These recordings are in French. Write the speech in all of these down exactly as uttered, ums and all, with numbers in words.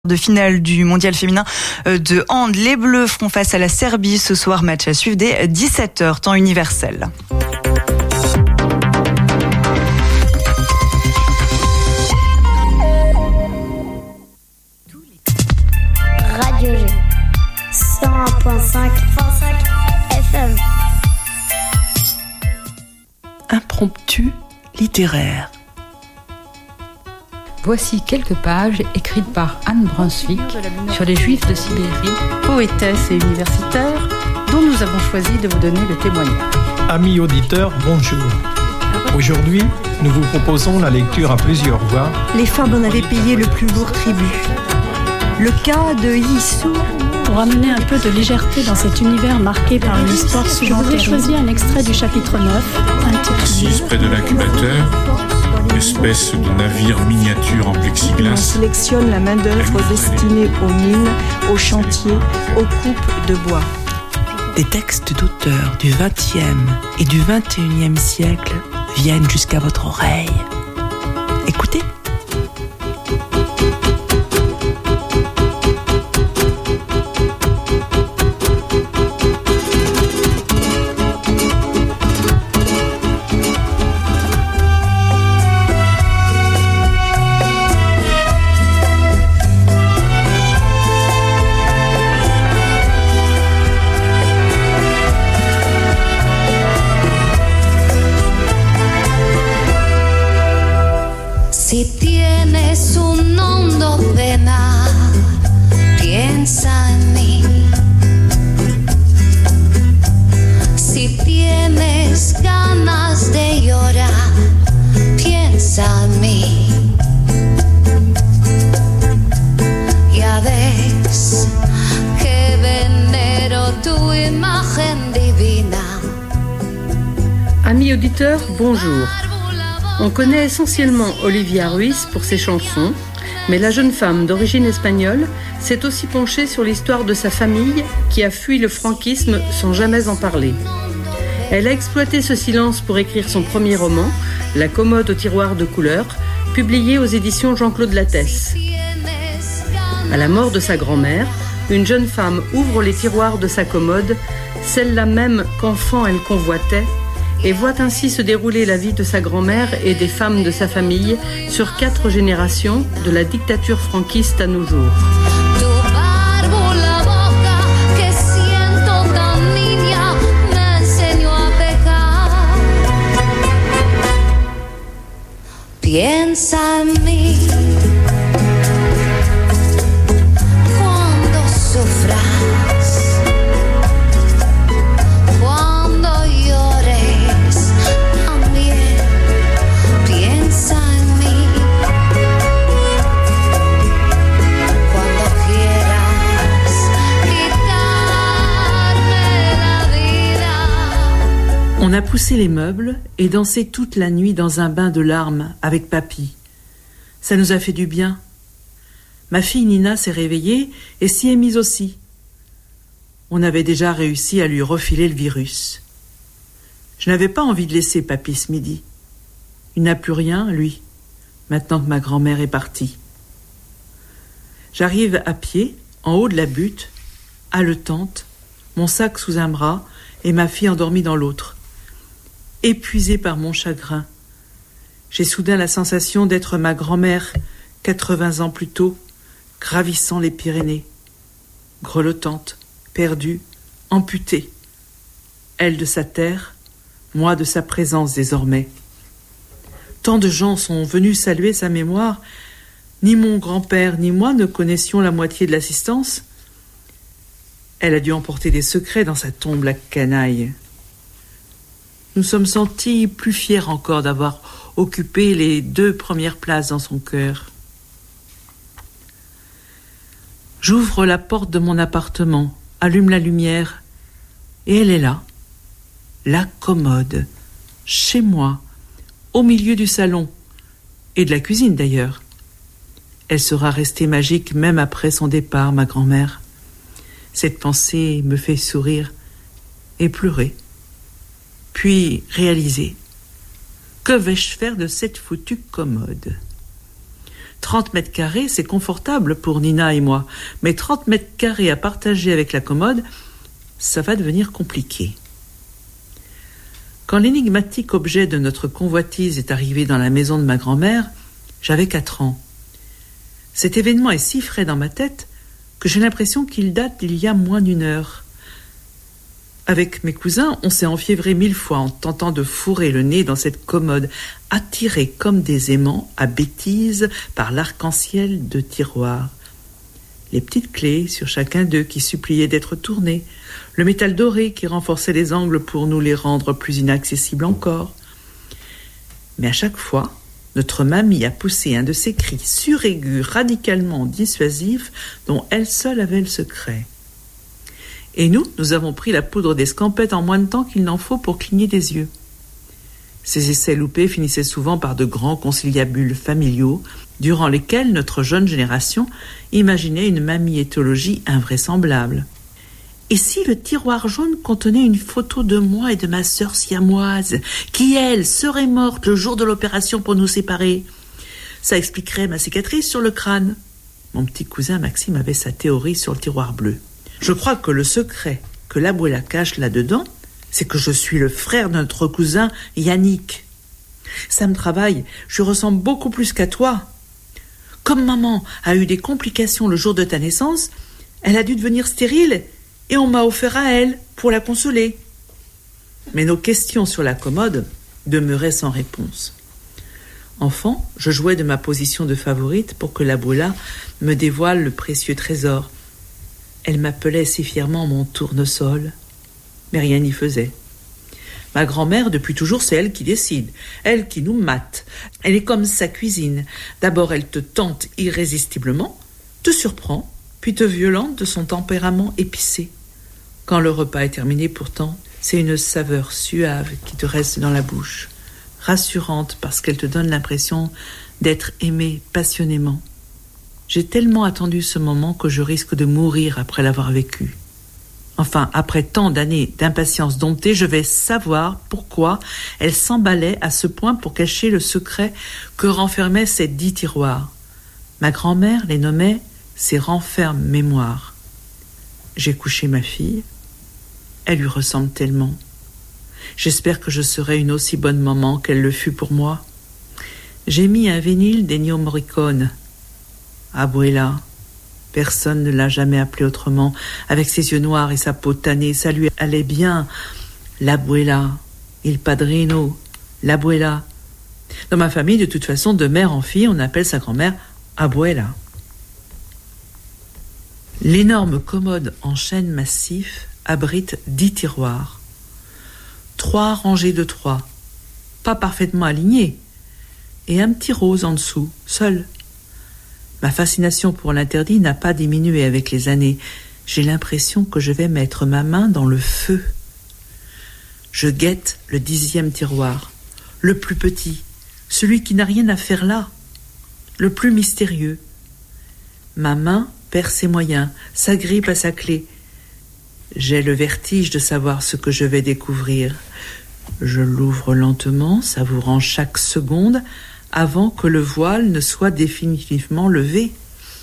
De finale du mondial féminin de hand. Les Bleus feront face à la Serbie ce soir, match à suivre dès dix-sept heures, temps universel. Radio G, cent un virgule cinq F M. Impromptu littéraire. Voici quelques pages écrites par Anne Brunswick sur les Juifs de Sibérie, poétesse et universitaire, dont nous avons choisi de vous donner le témoignage. Amis auditeurs, bonjour. Aujourd'hui, nous vous proposons la lecture à plusieurs voix. Les femmes en avaient payé le plus lourd tribut. Le cas de Yissou. Pour amener un peu de légèreté dans cet univers marqué par une histoire souvent terrible, je vous ai choisi un extrait du chapitre neuf, intitulé Assise près de l'incubateur, espèce de navire miniature en plexiglas. On sélectionne la main-d'œuvre destinée aux mines, aux chantiers, aux coupes de bois. Des textes d'auteurs du vingtième et du vingt et unième siècle viennent jusqu'à votre oreille. Écoutez. Si tienes un hondo pena, piensa en mí. Si tienes ganas de llorar, piensa en mí. Ya ves que venero tu imagen divina. Amis auditeurs, bonjour. On connaît essentiellement Olivia Ruiz pour ses chansons, mais la jeune femme d'origine espagnole s'est aussi penchée sur l'histoire de sa famille qui a fui le franquisme sans jamais en parler. Elle a exploité ce silence pour écrire son premier roman, La commode au tiroir de couleur, publié aux éditions Jean-Claude Lattès. À la mort de sa grand-mère, une jeune femme ouvre les tiroirs de sa commode, celle-là même qu'enfant elle convoitait, et voit ainsi se dérouler la vie de sa grand-mère et des femmes de sa famille sur quatre générations de la dictature franquiste à nos jours. Piensa en mí cuando sufras, cuando llores también. Piensa en mí cuando quieras quitarme la vida. On a poussé les meubles et dansé toute la nuit dans un bain de larmes avec papy. Ça nous a fait du bien. Ma fille Nina s'est réveillée et s'y est mise aussi. On avait déjà réussi à lui refiler le virus. Je n'avais pas envie de laisser papy ce midi. Il n'a plus rien, lui, maintenant que ma grand-mère est partie. J'arrive à pied, en haut de la butte, haletante, mon sac sous un bras et ma fille endormie dans l'autre. Épuisée par mon chagrin, j'ai soudain la sensation d'être ma grand-mère quatre-vingts ans plus tôt, gravissant les Pyrénées, grelottante, perdue, amputée. Elle de sa terre, moi de sa présence désormais. Tant de gens sont venus saluer sa mémoire, ni mon grand-père ni moi ne connaissions la moitié de l'assistance. Elle a dû emporter des secrets dans sa tombe, la canaille. Nous sommes sentis plus fiers encore d'avoir occupé les deux premières places dans son cœur. J'ouvre la porte de mon appartement, allume la lumière, et elle est là, la commode, chez moi, au milieu du salon, et de la cuisine d'ailleurs. Elle sera restée magique même après son départ, ma grand-mère. Cette pensée me fait sourire et pleurer. Puis réaliser. Que vais-je faire de cette foutue commode ? trente mètres carrés, c'est confortable pour Nina et moi. Mais trente mètres carrés à partager avec la commode, ça va devenir compliqué. Quand l'énigmatique objet de notre convoitise est arrivé dans la maison de ma grand-mère, j'avais quatre ans. Cet événement est si frais dans ma tête que j'ai l'impression qu'il date d'il y a moins d'une heure. Avec mes cousins, on s'est enfiévrés mille fois en tentant de fourrer le nez dans cette commode, attirés comme des aimants à bêtises par l'arc-en-ciel de tiroirs. Les petites clés sur chacun d'eux qui suppliaient d'être tournées, le métal doré qui renforçait les angles pour nous les rendre plus inaccessibles encore. Mais à chaque fois, notre mamie a poussé un de ces cris suraigus, radicalement dissuasifs, dont elle seule avait le secret. Et nous, nous avons pris la poudre d'escampette en moins de temps qu'il n'en faut pour cligner des yeux. Ces essais loupés finissaient souvent par de grands conciliabules familiaux, durant lesquels notre jeune génération imaginait une mamie-éthologie invraisemblable. Et si le tiroir jaune contenait une photo de moi et de ma sœur siamoise, qui, elle, serait morte le jour de l'opération pour nous séparer? Ça expliquerait ma cicatrice sur le crâne. Mon petit cousin Maxime avait sa théorie sur le tiroir bleu. Je crois que le secret que l'abuela cache là-dedans, c'est que je suis le frère de notre cousin Yannick. Ça me travaille, je ressemble beaucoup plus qu'à toi. Comme maman a eu des complications le jour de ta naissance, elle a dû devenir stérile et on m'a offert à elle pour la consoler. Mais nos questions sur la commode demeuraient sans réponse. Enfant, je jouais de ma position de favorite pour que l'abuela me dévoile le précieux trésor. Elle m'appelait si fièrement mon tournesol, mais rien n'y faisait. Ma grand-mère, depuis toujours, c'est elle qui décide, elle qui nous mate. Elle est comme sa cuisine. D'abord, elle te tente irrésistiblement, te surprend, puis te violente de son tempérament épicé. Quand le repas est terminé, pourtant, c'est une saveur suave qui te reste dans la bouche, rassurante parce qu'elle te donne l'impression d'être aimée passionnément. J'ai tellement attendu ce moment que je risque de mourir après l'avoir vécu. Enfin, après tant d'années d'impatience domptée, je vais savoir pourquoi elle s'emballait à ce point pour cacher le secret que renfermaient ces dix tiroirs. Ma grand-mère les nommait ses renfermes mémoires. J'ai couché ma fille. Elle lui ressemble tellement. J'espère que je serai une aussi bonne maman qu'elle le fut pour moi. J'ai mis un vinyle d'Ennio Morricone. Abuela, personne ne l'a jamais appelé autrement. Avec ses yeux noirs et sa peau tannée, ça lui allait bien. L'abuela, il padrino, l'abuela. Dans ma famille, de toute façon, de mère en fille, on appelle sa grand-mère abuela. L'énorme commode en chêne massif abrite dix tiroirs. Trois rangées de trois, pas parfaitement alignés, et un petit rose en dessous, seul. Ma fascination pour l'interdit n'a pas diminué avec les années. J'ai l'impression que je vais mettre ma main dans le feu. Je guette le dixième tiroir, le plus petit, celui qui n'a rien à faire là, le plus mystérieux. Ma main perd ses moyens, s'agrippe à sa clé. J'ai le vertige de savoir ce que je vais découvrir. Je l'ouvre lentement, savourant chaque seconde, avant que le voile ne soit définitivement levé.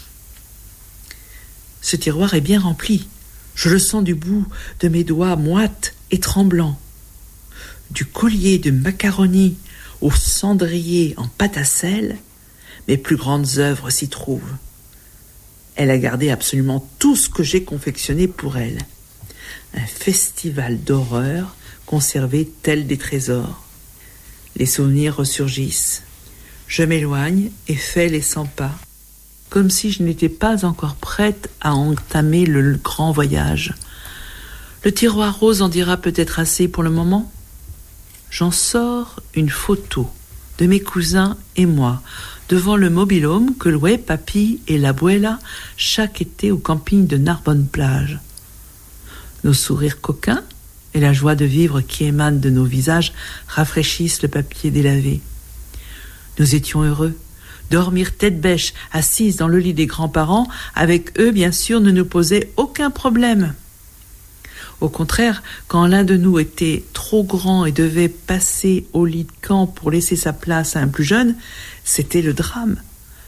Ce tiroir est bien rempli. Je le sens du bout de mes doigts moites et tremblants. Du collier de macaroni au cendrier en pâte à sel, mes plus grandes œuvres s'y trouvent. Elle a gardé absolument tout ce que j'ai confectionné pour elle. Un festival d'horreur conservé tel des trésors. Les souvenirs ressurgissent. Je m'éloigne et fais les cent pas, comme si je n'étais pas encore prête à entamer le grand voyage. Le tiroir rose en dira peut-être assez pour le moment. J'en sors une photo de mes cousins et moi, devant le mobil-home que louaient Papy et l'abuela chaque été au camping de Narbonne-Plage. Nos sourires coquins et la joie de vivre qui émane de nos visages rafraîchissent le papier délavé. Nous étions heureux. Dormir tête bêche, assise dans le lit des grands-parents, avec eux, bien sûr, ne nous posait aucun problème. Au contraire, quand l'un de nous était trop grand et devait passer au lit de camp pour laisser sa place à un plus jeune, c'était le drame.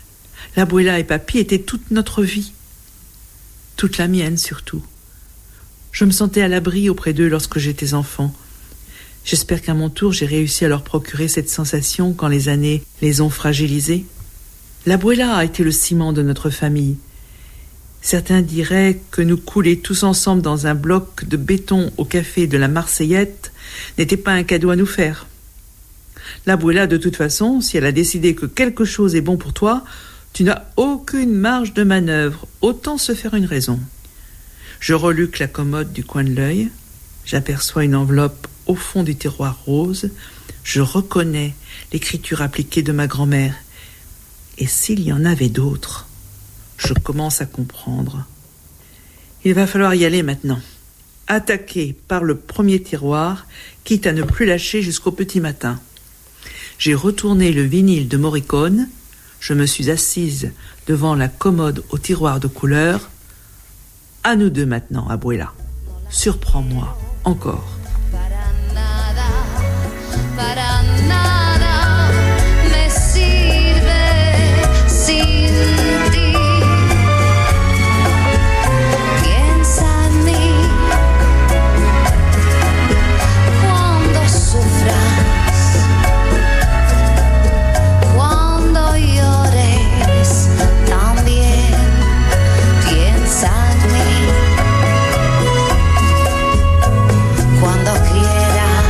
L'abuela et papy étaient toute notre vie. Toute la mienne, surtout. Je me sentais à l'abri auprès d'eux lorsque j'étais enfant. J'espère qu'à mon tour, j'ai réussi à leur procurer cette sensation quand les années les ont fragilisés. L'abuela a été le ciment de notre famille. Certains diraient que nous couler tous ensemble dans un bloc de béton au café de la Marseillette n'était pas un cadeau à nous faire. L'abuela, de toute façon, si elle a décidé que quelque chose est bon pour toi, tu n'as aucune marge de manœuvre, autant se faire une raison. Je reluque la commode du coin de l'œil, j'aperçois une enveloppe au fond du tiroir rose, je reconnais l'écriture appliquée de ma grand-mère. Et s'il y en avait d'autres, je commence à comprendre. Il va falloir y aller maintenant. Attaquer par le premier tiroir, quitte à ne plus lâcher jusqu'au petit matin. J'ai retourné le vinyle de Morricone, je me suis assise devant la commode au tiroir de couleur. À nous deux maintenant, abuela. Surprends-moi encore. Para nada me sirve sin ti. Piensa en mí cuando sufras, cuando llores también. Piensa en mí cuando quieras.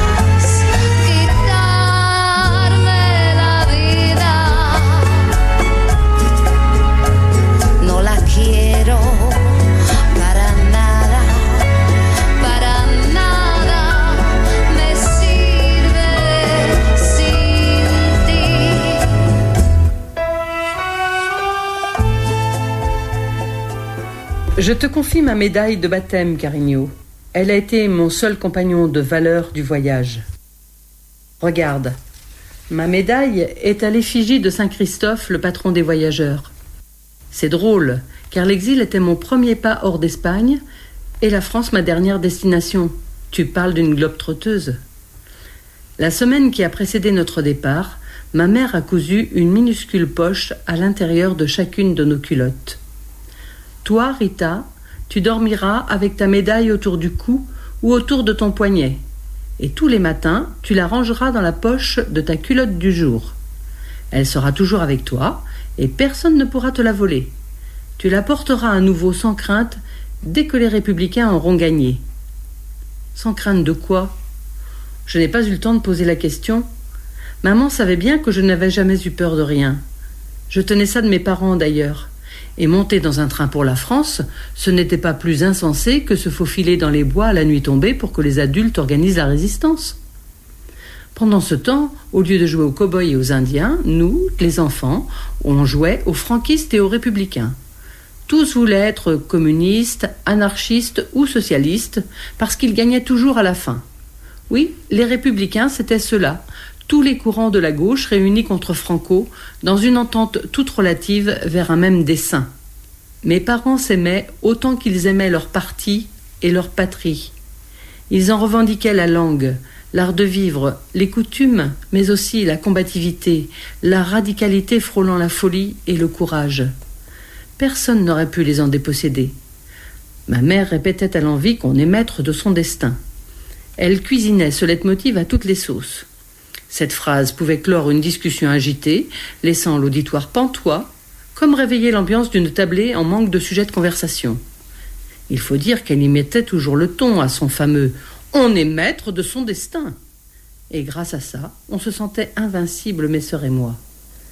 Je te confie ma médaille de baptême, Carigno. Elle a été mon seul compagnon de valeur du voyage. Regarde, ma médaille est à l'effigie de Saint Christophe, le patron des voyageurs. C'est drôle, car l'exil était mon premier pas hors d'Espagne et la France ma dernière destination. Tu parles d'une globe-trotteuse. La semaine qui a précédé notre départ, ma mère a cousu une minuscule poche à l'intérieur de chacune de nos culottes. Toi, Rita, tu dormiras avec ta médaille autour du cou ou autour de ton poignet. Et tous les matins, tu la rangeras dans la poche de ta culotte du jour. Elle sera toujours avec toi et personne ne pourra te la voler. Tu la porteras à nouveau sans crainte dès que les républicains auront gagné. Sans crainte de quoi ? Je n'ai pas eu le temps de poser la question. Maman savait bien que je n'avais jamais eu peur de rien. Je tenais ça de mes parents d'ailleurs. Et monter dans un train pour la France, ce n'était pas plus insensé que se faufiler dans les bois à la nuit tombée pour que les adultes organisent la résistance. Pendant ce temps, au lieu de jouer aux cow-boys et aux Indiens, nous, les enfants, on jouait aux franquistes et aux républicains. Tous voulaient être communistes, anarchistes ou socialistes, parce qu'ils gagnaient toujours à la fin. Oui, les républicains, c'était ceux-là, tous les courants de la gauche réunis contre Franco, dans une entente toute relative vers un même dessein. Mes parents s'aimaient autant qu'ils aimaient leur parti et leur patrie. Ils en revendiquaient la langue, l'art de vivre, les coutumes, mais aussi la combativité, la radicalité frôlant la folie et le courage. Personne n'aurait pu les en déposséder. Ma mère répétait à l'envi qu'on est maître de son destin. Elle cuisinait ce leitmotiv à toutes les sauces. Cette phrase pouvait clore une discussion agitée, laissant l'auditoire pantois, comme réveiller l'ambiance d'une tablée en manque de sujet de conversation. Il faut dire qu'elle y mettait toujours le ton à son fameux « on est maître de son destin ». Et grâce à ça, on se sentait invincible, mes sœurs et moi.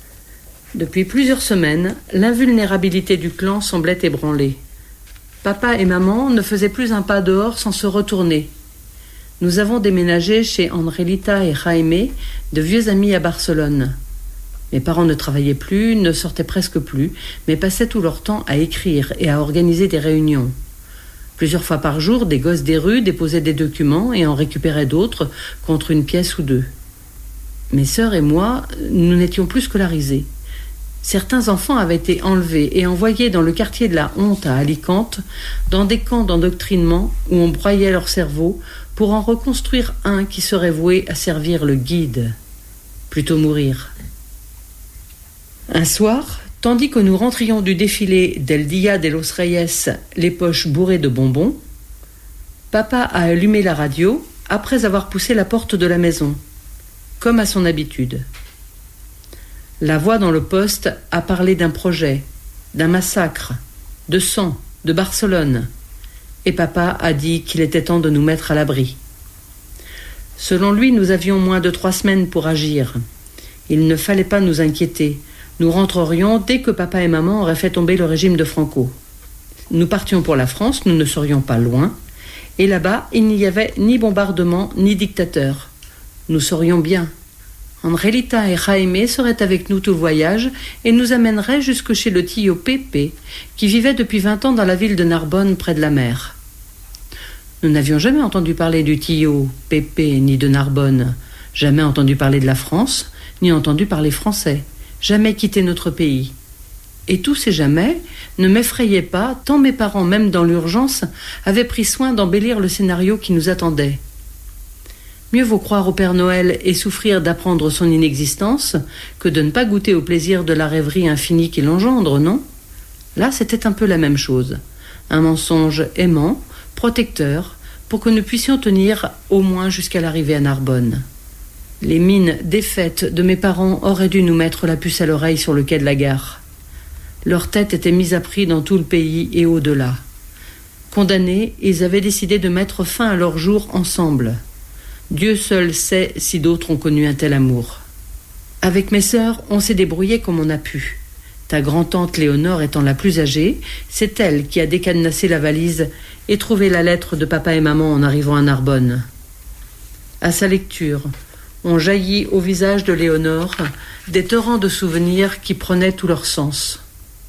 Depuis plusieurs semaines, l'invulnérabilité du clan semblait ébranlée. Papa et maman ne faisaient plus un pas dehors sans se retourner. Nous avons déménagé chez Andrelita et Jaime, de vieux amis à Barcelone. Mes parents ne travaillaient plus, ne sortaient presque plus, mais passaient tout leur temps à écrire et à organiser des réunions. Plusieurs fois par jour, des gosses des rues déposaient des documents et en récupéraient d'autres contre une pièce ou deux. Mes sœurs et moi, nous n'étions plus scolarisés. Certains enfants avaient été enlevés et envoyés dans le quartier de la honte à Alicante, dans des camps d'endoctrinement où on broyait leur cerveau pour en reconstruire un qui serait voué à servir le guide. Plutôt mourir. Un soir, Tandis que nous rentrions du défilé d'El Dia de los Reyes, les poches bourrées de bonbons, papa a allumé la radio après avoir poussé la porte de la maison, comme à son habitude. La voix dans le poste a parlé d'un projet, d'un massacre, de sang, de Barcelone, et papa a dit qu'il était temps de nous mettre à l'abri. Selon lui, nous avions moins de trois semaines pour agir. Il ne fallait pas nous inquiéter. Nous rentrerions dès que papa et maman auraient fait tomber le régime de Franco. Nous partions pour la France, nous ne serions pas loin, et là-bas, il n'y avait ni bombardement, ni dictateur. Nous serions bien. Angelita et Jaime seraient avec nous tout le voyage et nous amèneraient jusque chez le tio Pepe, qui vivait depuis vingt ans dans la ville de Narbonne, près de la mer. Nous n'avions jamais entendu parler du tio Pepe ni de Narbonne, jamais entendu parler de la France, ni entendu parler français. Jamais quitté notre pays. Et tous ces jamais ne m'effrayaient pas, tant mes parents, même dans l'urgence, avaient pris soin d'embellir le scénario qui nous attendait. Mieux vaut croire au Père Noël et souffrir d'apprendre son inexistence que de ne pas goûter au plaisir de la rêverie infinie qu'il engendre, non ? Là, c'était un peu la même chose. Un mensonge aimant, protecteur, pour que nous puissions tenir au moins jusqu'à l'arrivée à Narbonne. Les mines défaites de mes parents auraient dû nous mettre la puce à l'oreille sur le quai de la gare. Leur tête était mise à prix dans tout le pays et au-delà. Condamnés, ils avaient décidé de mettre fin à leur jour ensemble. Dieu seul sait si d'autres ont connu un tel amour. Avec mes sœurs, on s'est débrouillé comme on a pu. Ta grand-tante Léonore étant la plus âgée, c'est elle qui a décadenassé la valise et trouvé la lettre de papa et maman en arrivant à Narbonne. À sa lecture, on jaillit au visage de Léonore des torrents de souvenirs qui prenaient tout leur sens.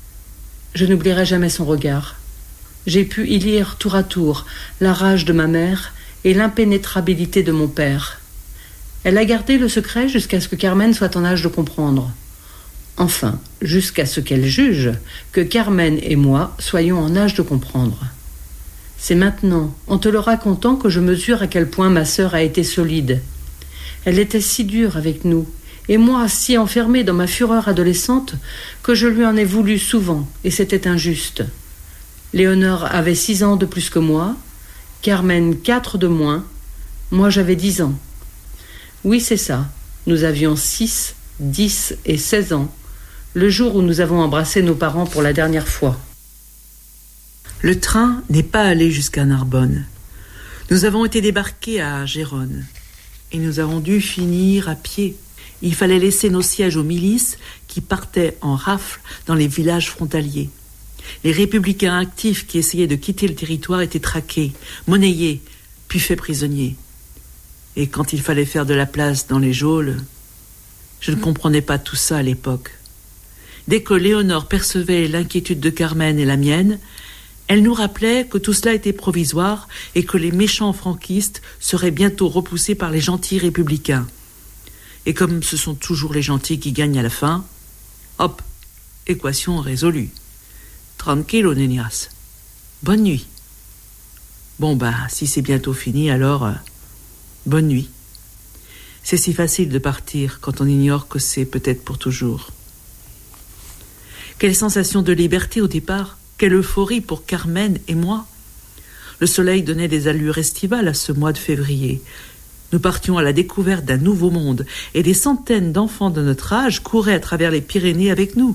Je n'oublierai jamais son regard. J'ai pu y lire tour à tour la rage de ma mère et l'impénétrabilité de mon père. Elle a gardé le secret jusqu'à ce que Carmen soit en âge de comprendre. Enfin, jusqu'à ce qu'elle juge que Carmen et moi soyons en âge de comprendre. C'est maintenant, en te le racontant, que je mesure à quel point ma sœur a été solide. Elle était si dure avec nous, et moi si enfermée dans ma fureur adolescente que je lui en ai voulu souvent, et c'était injuste. Léonore avait six ans de plus que moi, Carmen quatre de moins, moi j'avais dix ans. Oui, c'est ça, nous avions six, dix et seize ans, le jour où nous avons embrassé nos parents pour la dernière fois. Le train n'est pas allé jusqu'à Narbonne. Nous avons été débarqués à Gérone. Et nous avons dû finir à pied. Il fallait laisser nos sièges aux milices qui partaient en rafle dans les villages frontaliers. Les républicains actifs qui essayaient de quitter le territoire étaient traqués, monnayés, puis faits prisonniers. Et quand il fallait faire de la place dans les geôles, je ne comprenais pas tout ça à l'époque. Dès que Léonore percevait l'inquiétude de Carmen et la mienne, elle nous rappelait que tout cela était provisoire et que les méchants franquistes seraient bientôt repoussés par les gentils républicains. Et comme ce sont toujours les gentils qui gagnent à la fin, hop, équation résolue. Tranquillo, niñas. Bonne nuit. Bon, bah, si c'est bientôt fini, alors, euh, bonne nuit. C'est si facile de partir quand on ignore que c'est peut-être pour toujours. Quelle sensation de liberté au départ! Quelle euphorie pour Carmen et moi! Le soleil donnait des allures estivales à ce mois de février. Nous partions à la découverte d'un nouveau monde et des centaines d'enfants de notre âge couraient à travers les Pyrénées avec nous.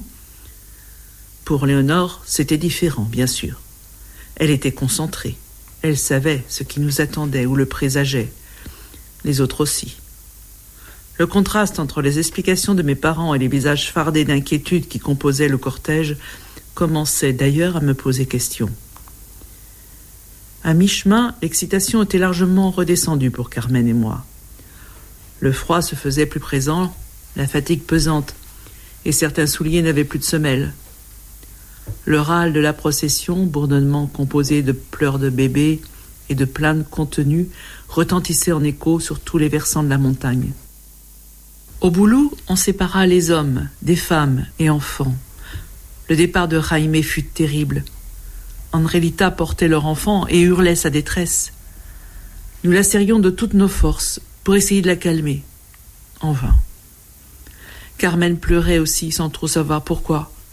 Pour Léonore, c'était différent, bien sûr. Elle était concentrée. Elle savait ce qui nous attendait ou le présageait. Les autres aussi. Le contraste entre les explications de mes parents et les visages fardés d'inquiétude qui composaient le cortège commençait d'ailleurs à me poser question. À mi-chemin, l'excitation était largement redescendue pour Carmen et moi. Le froid se faisait plus présent, la fatigue pesante, et certains souliers n'avaient plus de semelles. Le râle de la procession, bourdonnement composé de pleurs de bébés et de plaintes contenues, retentissait en écho sur tous les versants de la montagne. Au boulot, on sépara les hommes, des femmes et enfants. Le départ de Jaime fut terrible. Angelita portait leur enfant et hurlait sa détresse. Nous la serrions de toutes nos forces pour essayer de la calmer. En vain. Carmen pleurait aussi sans trop savoir pourquoi.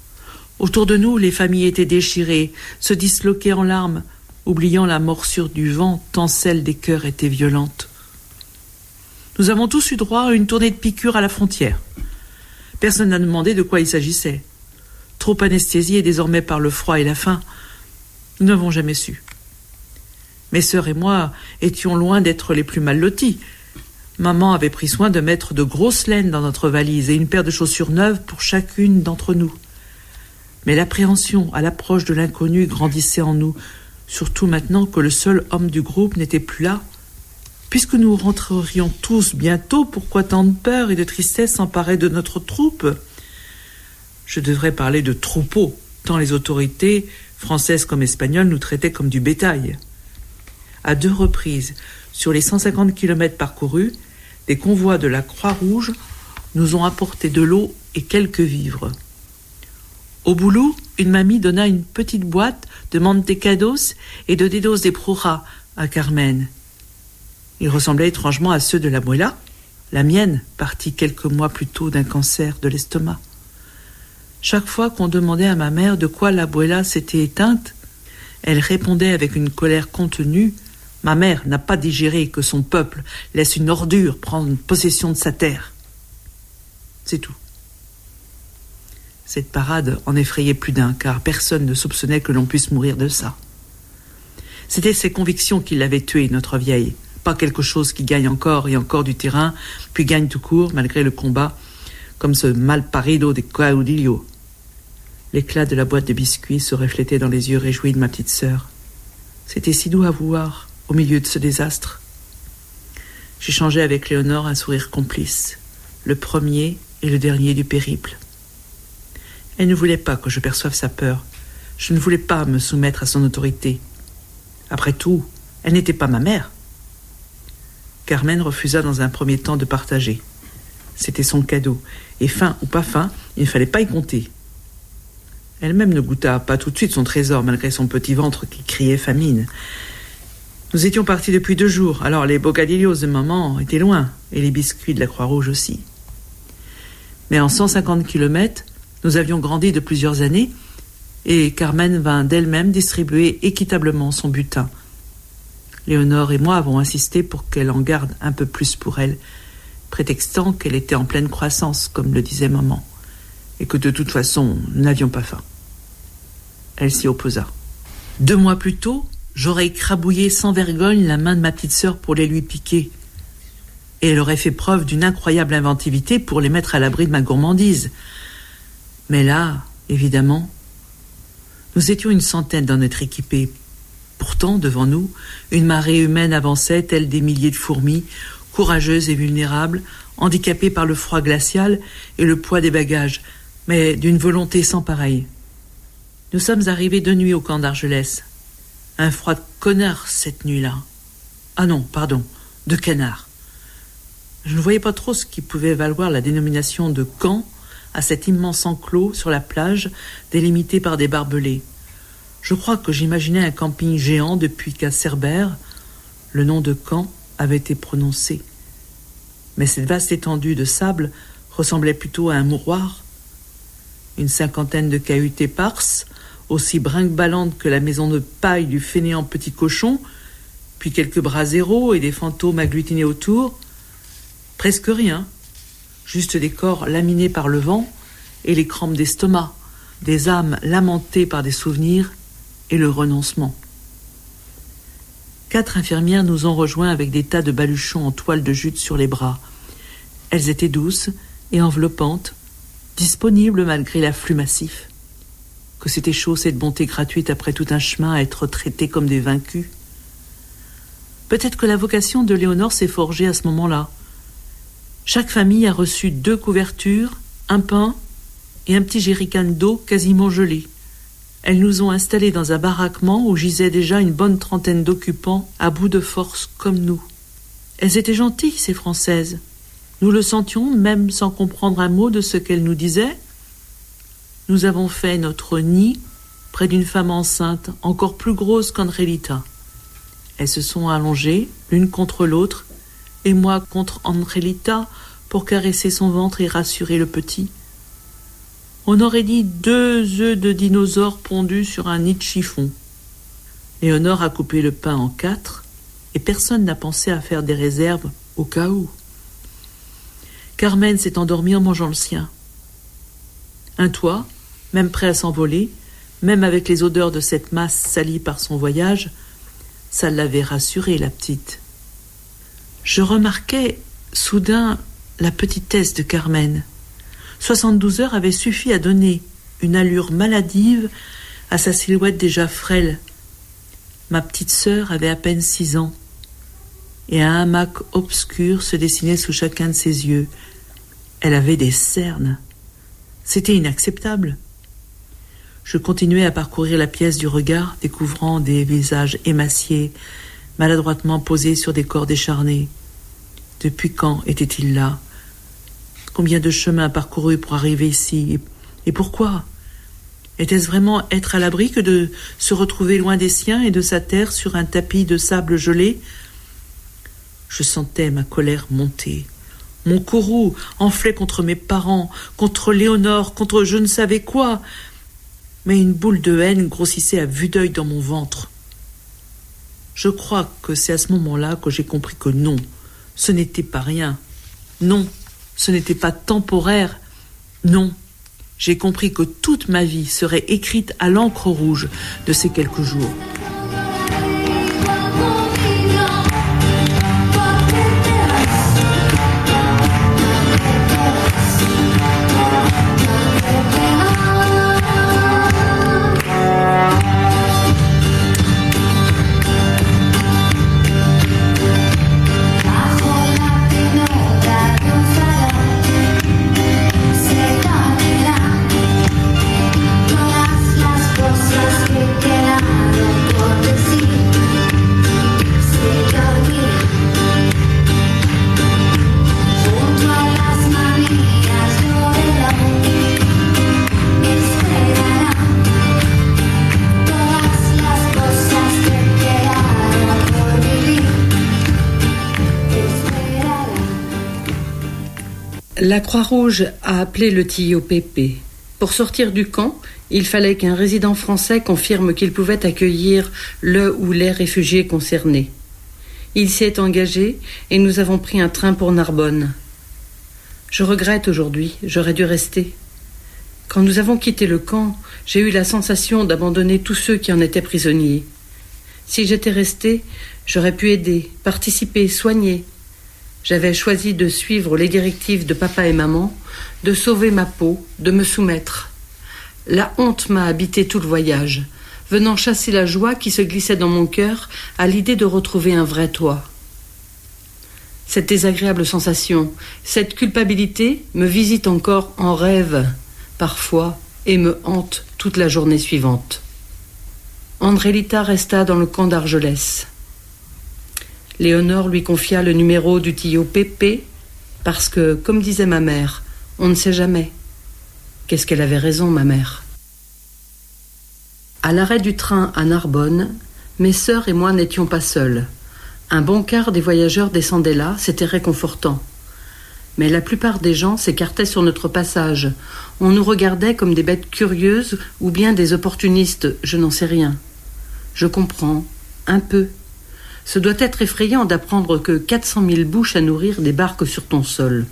Autour de nous, les familles étaient déchirées, se disloquaient en larmes, oubliant la morsure du vent, tant celle des cœurs était violente. Nous avons tous eu droit à une tournée de piqûres à la frontière. Personne n'a demandé de quoi il s'agissait. Trop anesthésiés désormais par le froid et la faim, nous n'avons jamais su. Mes sœurs et moi étions loin d'être les plus mal lotis. Maman avait pris soin de mettre de grosses laines dans notre valise et une paire de chaussures neuves pour chacune d'entre nous. Mais l'appréhension à l'approche de l'inconnu grandissait en nous, surtout maintenant que le seul homme du groupe n'était plus là. Puisque nous rentrerions tous bientôt, pourquoi tant de peur et de tristesse s'emparaient de notre troupe ? Je devrais parler de troupeau, tant les autorités, françaises comme espagnoles, nous traitaient comme du bétail. À deux reprises, sur les cent cinquante kilomètres parcourus, des convois de la Croix-Rouge nous ont apporté de l'eau et quelques vivres. Au boulot, une mamie donna une petite boîte de mantecados et de dedos de bruja à Carmen. Ils ressemblaient étrangement à ceux de l'abuela, la mienne, partie quelques mois plus tôt d'un cancer de l'estomac. Chaque fois qu'on demandait à ma mère de quoi l'abuela s'était éteinte, elle répondait avec une colère contenue « Ma mère n'a pas digéré que son peuple laisse une ordure prendre possession de sa terre. » C'est tout. Cette parade en effrayait plus d'un, car personne ne soupçonnait que l'on puisse mourir de ça. C'était ses convictions qui l'avaient tué, notre vieille. Pas quelque chose qui gagne encore et encore du terrain, puis gagne tout court, malgré le combat, comme ce malparido de caudillo. L'éclat de la boîte de biscuits se reflétait dans les yeux réjouis de ma petite sœur. C'était si doux à voir, au milieu de ce désastre. J'échangeais avec Léonore un sourire complice, le premier et le dernier du périple. Elle ne voulait pas que je perçoive sa peur. Je ne voulais pas me soumettre à son autorité. Après tout, elle n'était pas ma mère. Carmen refusa dans un premier temps de partager. C'était son cadeau, et faim ou pas faim, il ne fallait pas y compter. Elle-même ne goûta pas tout de suite son trésor, malgré son petit ventre qui criait famine. Nous étions partis depuis deux jours, alors les bocadillos de maman étaient loin, et les biscuits de la Croix-Rouge aussi. Mais en cent cinquante kilomètres, nous avions grandi de plusieurs années, et Carmen vint d'elle-même distribuer équitablement son butin. Léonore et moi avons insisté pour qu'elle en garde un peu plus pour elle, prétextant qu'elle était en pleine croissance, comme le disait maman, et que de toute façon, nous n'avions pas faim. Elle s'y opposa. Deux mois plus tôt, j'aurais écrabouillé sans vergogne la main de ma petite sœur pour les lui piquer, et elle aurait fait preuve d'une incroyable inventivité pour les mettre à l'abri de ma gourmandise. Mais là, évidemment, nous étions une centaine d'en être équipés. Pourtant, devant nous, une marée humaine avançait, telle des milliers de fourmis, courageuses et vulnérables, handicapées par le froid glacial et le poids des bagages, mais d'une volonté sans pareille. Nous sommes arrivés de nuit au camp d'Argelès. Un froid de connard cette nuit-là. Ah non, pardon, de canard. Je ne voyais pas trop ce qui pouvait valoir la dénomination de camp à cet immense enclos sur la plage, délimité par des barbelés. Je crois que j'imaginais un camping géant depuis qu'à Cerbère, le nom de camp avait été prononcé. Mais cette vaste étendue de sable ressemblait plutôt à un mouroir. Une cinquantaine de cahutes éparses, aussi brinque-ballantes que la maison de paille du fainéant petit cochon, puis quelques braseros et des fantômes agglutinés autour. Presque rien. Juste des corps laminés par le vent et les crampes d'estomac, des âmes lamentées par des souvenirs et le renoncement. Quatre infirmières nous ont rejoints avec des tas de baluchons en toile de jute sur les bras. Elles étaient douces et enveloppantes, disponibles malgré l'afflux massif. Que c'était chaud cette bonté gratuite après tout un chemin à être traités comme des vaincus. Peut-être que la vocation de Léonore s'est forgée à ce moment-là. Chaque famille a reçu deux couvertures, un pain et un petit jerrycan d'eau quasiment gelé. Elles nous ont installés dans un baraquement où gisait déjà une bonne trentaine d'occupants à bout de force comme nous. Elles étaient gentilles, ces Françaises. Nous le sentions, même sans comprendre un mot de ce qu'elles nous disaient. Nous avons fait notre nid près d'une femme enceinte, encore plus grosse qu'Andrelita. Elles se sont allongées, l'une contre l'autre, et moi contre Andrelita pour caresser son ventre et rassurer le petit. On aurait dit deux œufs de dinosaures pondus sur un nid de chiffon. Léonore a coupé le pain en quatre et personne n'a pensé à faire des réserves au cas où. Carmen s'est endormie en mangeant le sien. Un toit, même prêt à s'envoler, même avec les odeurs de cette masse salie par son voyage, ça l'avait rassurée, la petite. Je remarquais soudain la petitesse de Carmen. soixante-douze heures avaient suffi à donner une allure maladive à sa silhouette déjà frêle. Ma petite sœur avait à peine six ans, et un hamac obscur se dessinait sous chacun de ses yeux. Elle avait des cernes. C'était inacceptable. Je continuais à parcourir la pièce du regard, découvrant des visages émaciés, maladroitement posés sur des corps décharnés. Depuis quand était-il là? Combien de chemins parcourus pour arriver ici? Et pourquoi? Était-ce vraiment être à l'abri que de se retrouver loin des siens et de sa terre sur un tapis de sable gelé? Je sentais ma colère monter. Mon courroux enflait contre mes parents, contre Léonore, contre je ne savais quoi. Mais une boule de haine grossissait à vue d'œil dans mon ventre. Je crois que c'est à ce moment-là que j'ai compris que non, ce n'était pas rien. Non, ce n'était pas temporaire. Non, j'ai compris que toute ma vie serait écrite à l'encre rouge de ces quelques jours. La Croix-Rouge a appelé le T I O P P. Pour sortir du camp, il fallait qu'un résident français confirme qu'il pouvait accueillir le ou les réfugiés concernés. Il s'y est engagé et nous avons pris un train pour Narbonne. Je regrette aujourd'hui, j'aurais dû rester. Quand nous avons quitté le camp, j'ai eu la sensation d'abandonner tous ceux qui en étaient prisonniers. Si j'étais restée, j'aurais pu aider, participer, soigner. J'avais choisi de suivre les directives de papa et maman, de sauver ma peau, de me soumettre. La honte m'a habité tout le voyage, venant chasser la joie qui se glissait dans mon cœur à l'idée de retrouver un vrai toit. Cette désagréable sensation, cette culpabilité me visite encore en rêve, parfois, et me hante toute la journée suivante. Andrélita resta dans le camp d'Argelès. Léonore lui confia le numéro du T I O P P parce que, comme disait ma mère, on ne sait jamais. Qu'est-ce qu'elle avait raison, ma mère. À l'arrêt du train à Narbonne, mes sœurs et moi n'étions pas seuls. Un bon quart des voyageurs descendaient là, c'était réconfortant. Mais la plupart des gens s'écartaient sur notre passage. On nous regardait comme des bêtes curieuses ou bien des opportunistes, je n'en sais rien. Je comprends, un peu. Ce doit être effrayant d'apprendre que quatre cent mille bouches à nourrir débarquent sur ton sol.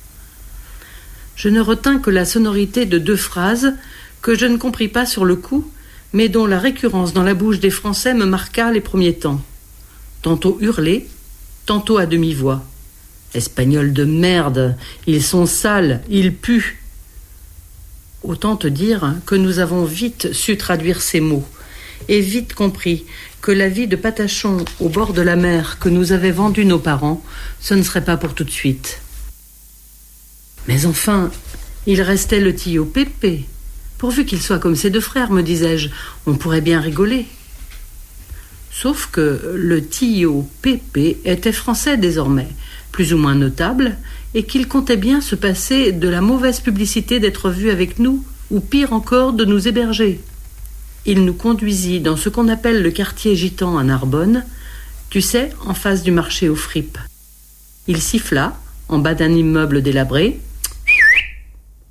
Je ne retins que la sonorité de deux phrases que je ne compris pas sur le coup, mais dont la récurrence dans la bouche des Français me marqua les premiers temps. Tantôt hurlé, tantôt à demi-voix. Espagnols de merde, ils sont sales, ils puent. Autant te dire que nous avons vite su traduire ces mots, et vite compris que la vie de patachon au bord de la mer que nous avaient vendue nos parents, ce ne serait pas pour tout de suite. Mais enfin, il restait le T I O P P. Pourvu qu'il soit comme ses deux frères, me disais-je, on pourrait bien rigoler. Sauf que le T I O P P était français désormais, plus ou moins notable, et qu'il comptait bien se passer de la mauvaise publicité d'être vu avec nous, ou pire encore, de nous héberger. Il nous conduisit dans ce qu'on appelle le quartier gitan à Narbonne, tu sais, en face du marché aux fripes. Il siffla, en bas d'un immeuble délabré.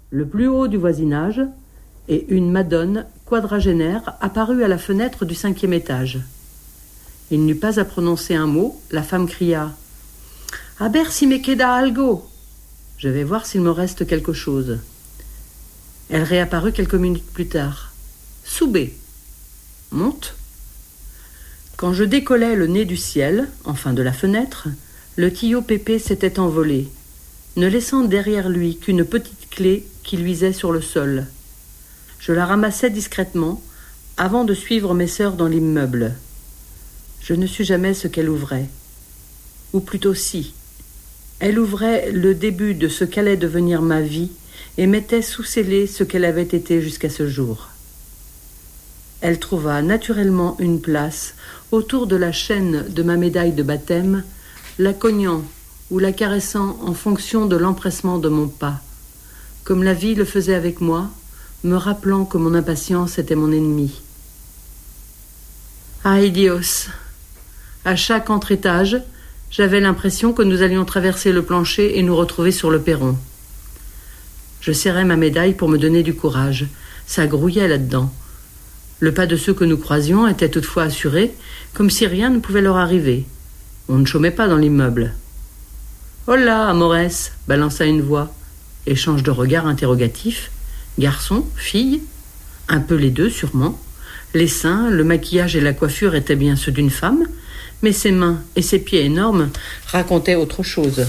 le plus haut du voisinage, et une madone quadragénaire apparut à la fenêtre du cinquième étage. Il n'eut pas à prononcer un mot, la femme cria « A ver si me queda algo !» Je vais voir s'il me reste quelque chose. Elle réapparut quelques minutes plus tard. « Soubé !» Monte. Quand je décollais le nez du ciel, enfin de la fenêtre, le Tio Pépé s'était envolé, ne laissant derrière lui qu'une petite clé qui luisait sur le sol. Je la ramassai discrètement avant de suivre mes sœurs dans l'immeuble. Je ne sus jamais ce qu'elle ouvrait. Ou plutôt si. Elle ouvrait le début de ce qu'allait devenir ma vie et mettait sous scellé ce qu'elle avait été jusqu'à ce jour. Elle trouva naturellement une place autour de la chaîne de ma médaille de baptême, la cognant ou la caressant en fonction de l'empressement de mon pas, comme la vie le faisait avec moi, me rappelant que mon impatience était mon ennemi. Ay Dios! À chaque entre-étage, j'avais l'impression que nous allions traverser le plancher et nous retrouver sur le perron. Je serrais ma médaille pour me donner du courage. Ça grouillait là-dedans. Le pas de ceux que nous croisions était toutefois assuré, comme si rien ne pouvait leur arriver. On ne chômait pas dans l'immeuble. « Hola, Amores !» balança une voix. Échange de regards interrogatifs. Garçon, fille, un peu les deux sûrement. Les seins, le maquillage et la coiffure étaient bien ceux d'une femme, mais ses mains et ses pieds énormes racontaient autre chose.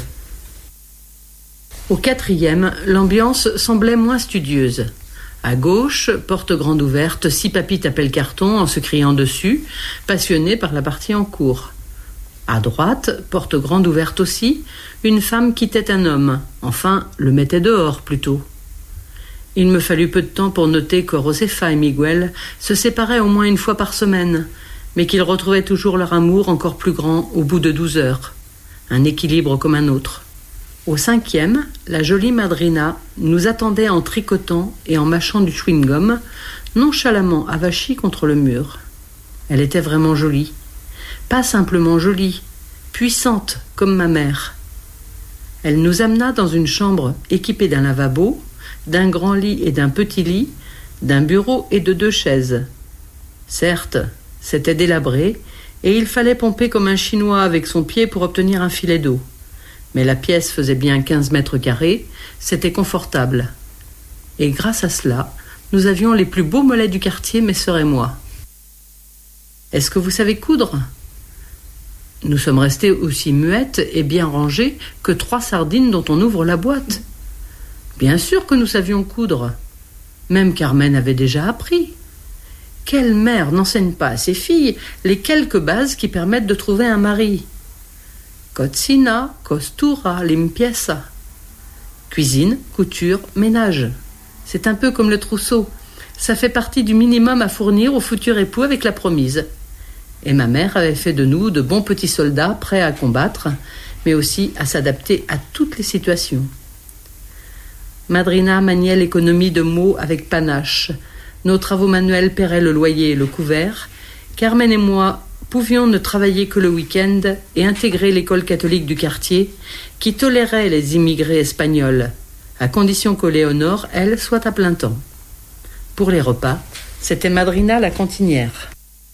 Au quatrième, l'ambiance semblait moins studieuse. À gauche, porte grande ouverte, six papis tapaient le carton en se criant dessus, passionnés par la partie en cours. À droite, porte grande ouverte aussi, une femme quittait un homme, enfin, le mettait dehors plutôt. Il me fallut peu de temps pour noter que Josefa et Miguel se séparaient au moins une fois par semaine, mais qu'ils retrouvaient toujours leur amour encore plus grand au bout de douze heures. Un équilibre comme un autre. Au cinquième, la jolie Madrina nous attendait en tricotant et en mâchant du chewing-gum, nonchalamment avachie contre le mur. Elle était vraiment jolie. Pas simplement jolie, puissante comme ma mère. Elle nous amena dans une chambre équipée d'un lavabo, d'un grand lit et d'un petit lit, d'un bureau et de deux chaises. Certes, c'était délabré, et il fallait pomper comme un Chinois avec son pied pour obtenir un filet d'eau. Mais la pièce faisait bien quinze mètres carrés, c'était confortable. Et grâce à cela, nous avions les plus beaux mollets du quartier, mes sœurs et moi. « Est-ce que vous savez coudre ?» Nous sommes restés aussi muettes et bien rangées que trois sardines dont on ouvre la boîte. Bien sûr que nous savions coudre. Même Carmen avait déjà appris. Quelle mère n'enseigne pas à ses filles les quelques bases qui permettent de trouver un mari? Cocina, costura, limpieza. Cuisine, couture, ménage. C'est un peu comme le trousseau. Ça fait partie du minimum à fournir au futur époux avec la promise. Et ma mère avait fait de nous de bons petits soldats prêts à combattre, mais aussi à s'adapter à toutes les situations. Madrina maniait l'économie de mots avec panache. Nos travaux manuels paieraient le loyer et le couvert. Carmen et moi pouvions ne travailler que le week-end et intégrer l'école catholique du quartier qui tolérait les immigrés espagnols, à condition que Léonore, elle, soit à plein temps. Pour les repas, c'était Madrina la cantinière.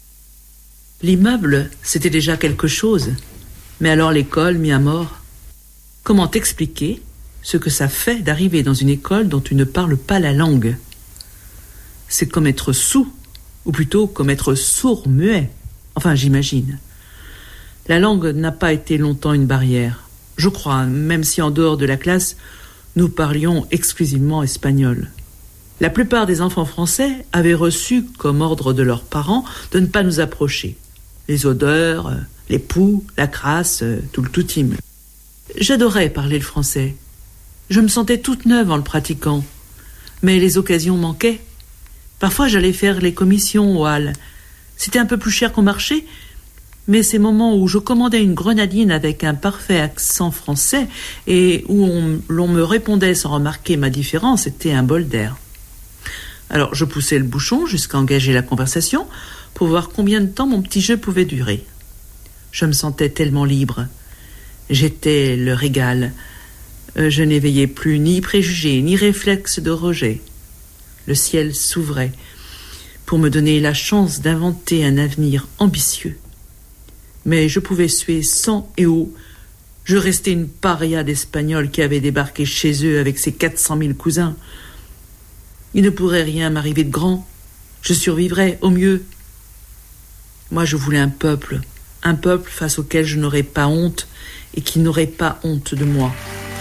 L'immeuble, c'était déjà quelque chose. Mais alors l'école, mis à mort. Comment t'expliquer ce que ça fait d'arriver dans une école dont tu ne parles pas la langue? C'est comme être sourd, ou plutôt comme être sourd-muet. Enfin, j'imagine. La langue n'a pas été longtemps une barrière. Je crois, même si en dehors de la classe, nous parlions exclusivement espagnol. La plupart des enfants français avaient reçu comme ordre de leurs parents de ne pas nous approcher. Les odeurs, les poux, la crasse, tout le toutime. J'adorais parler le français. Je me sentais toute neuve en le pratiquant. Mais les occasions manquaient. Parfois, j'allais faire les commissions aux halles. C'était un peu plus cher qu'au marché, mais ces moments où je commandais une grenadine avec un parfait accent français et où on, l'on me répondait sans remarquer ma différence, c'était un bol d'air. Alors, je poussais le bouchon jusqu'à engager la conversation pour voir combien de temps mon petit jeu pouvait durer. Je me sentais tellement libre. J'étais le régal. Euh, je n'éveillais plus ni préjugés, ni réflexes de rejet. Le ciel s'ouvrait pour me donner la chance d'inventer un avenir ambitieux. Mais je pouvais suer sang et eau. Je restais une paria d'Espagnols qui avait débarqué chez eux avec ses quatre cent mille cousins. Il ne pourrait rien m'arriver de grand. Je survivrais, au mieux. Moi, je voulais un peuple, un peuple face auquel je n'aurais pas honte et qui n'aurait pas honte de moi.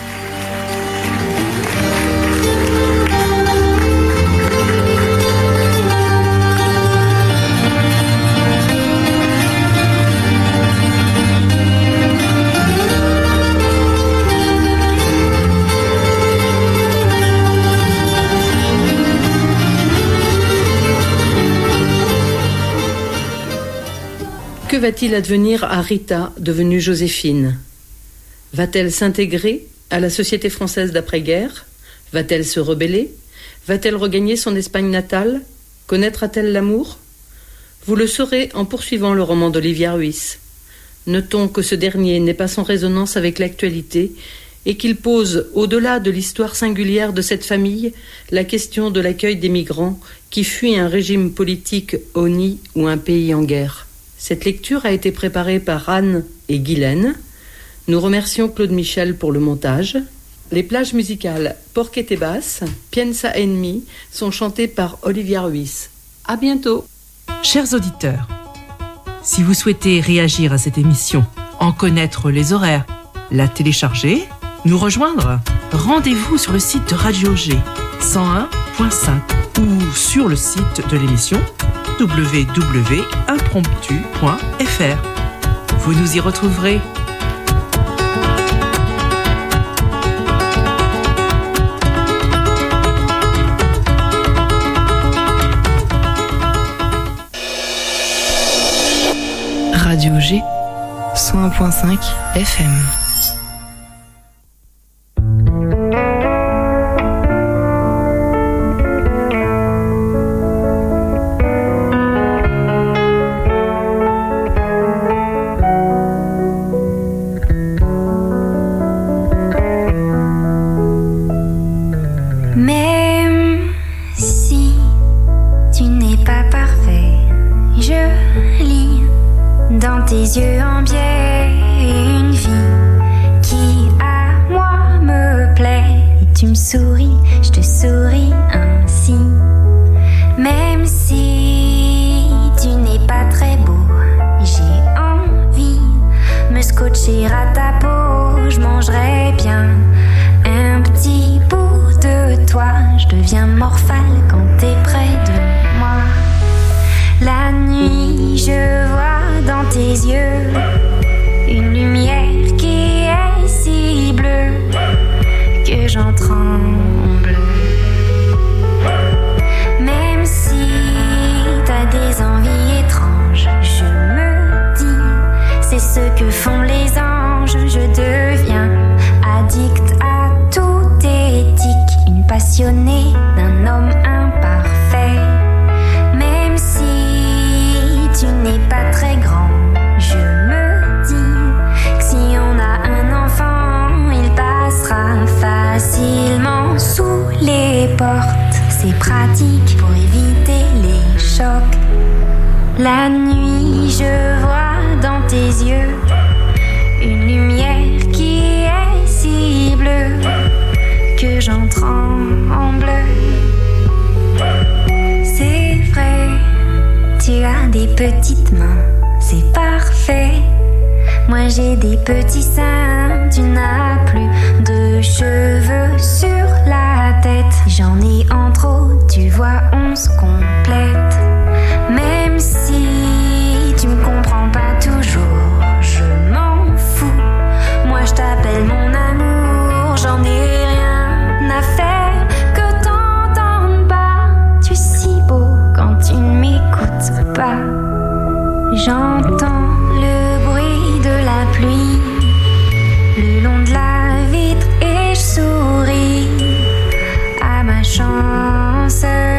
Que va-t-il advenir à Rita, devenue Joséphine ? Va-t-elle s'intégrer à la société française d'après-guerre ? Va-t-elle se rebeller ? Va-t-elle regagner son Espagne natale ? Connaîtra-t-elle l'amour ? Vous le saurez en poursuivant le roman d'Olivia Ruiz. Notons que ce dernier n'est pas sans résonance avec l'actualité et qu'il pose, au-delà de l'histoire singulière de cette famille, la question de l'accueil des migrants qui fuient un régime politique honni ou un pays en guerre. Cette lecture a été préparée par Anne et Guylaine. Nous remercions Claude Michel pour le montage. Les plages musicales Porquete Bass, Piensa en mi sont chantées par Olivia Ruiz. À bientôt. Chers auditeurs, si vous souhaitez réagir à cette émission, en connaître les horaires, la télécharger, nous rejoindre, rendez-vous sur le site de Radio G cent un point cinq ou sur le site de l'émission w w w point impromptu point f r. Vous nous y retrouverez. Radio G cent un point cinq F M. La nuit, je vois dans tes yeux une lumière qui est si bleue que j'en tremble. C'est vrai, tu as des petites mains, c'est parfait. Moi j'ai des petits seins, tu n'as plus de cheveux sur la tête. J'en ai en trop, tu vois, on se complète. Même si tu me comprends pas toujours, je m'en fous. Moi je t'appelle mon amour, j'en ai rien à faire que t'entendre pas. Tu es si beau quand tu ne m'écoutes pas. J'entends le bruit de la pluie le long de la vitre et je souris à ma chance.